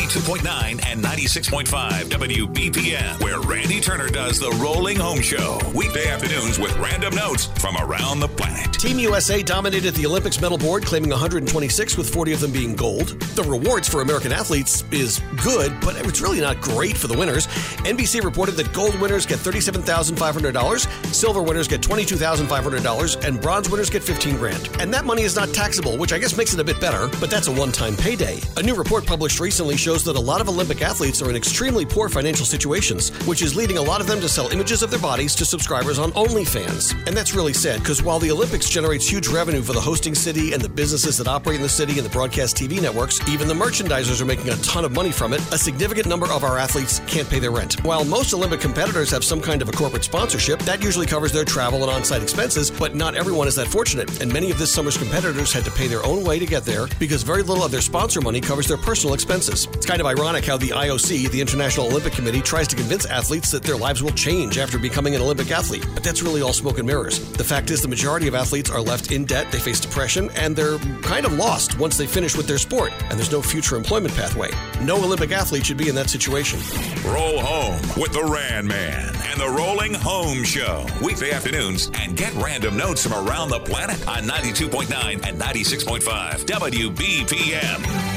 92.9 and 96.5 WBPM, where Randy Turner does the Rolling Home Show. Weekday afternoons with random notes from around the planet. Team USA dominated the Olympics medal board, claiming 126, with 40 of them being gold. The rewards for American athletes is good, but it's really not great for the winners. NBC reported that gold winners get $37,500, silver winners get $22,500, and bronze winners get $15,000. And that money is not taxable, which I guess makes it a bit better, but that's a one-time payday. A new report published recently shows that a lot of Olympic athletes are in extremely poor financial situations, which is leading a lot of them to sell images of their bodies to subscribers on OnlyFans. And that's really sad, because while the Olympics generates huge revenue for the hosting city and the businesses that operate in the city and the broadcast TV networks, even the merchandisers are making a ton of money from it. A significant number of our athletes can't pay their rent. While most Olympic competitors have some kind of a corporate sponsorship, that usually covers their travel and on-site expenses, but not everyone is that fortunate, and many of this summer's competitors had to pay their own way to get there because very little of their sponsor money covers their personal expenses. It's kind of ironic how the IOC, the International Olympic Committee, tries to convince athletes that their lives will change after becoming an Olympic athlete, but that's really all smoke and mirrors. The fact is the majority of athletes are left in debt, they face depression, and they're kind of lost once they finish with their sport, and there's no future employment pathway. No Olympic athlete should be in that situation. Roll home with the Ran Man and the Rolling Home Show. Weekday afternoons, and get random notes from around the planet on 92.9 and 96.5 WBPM.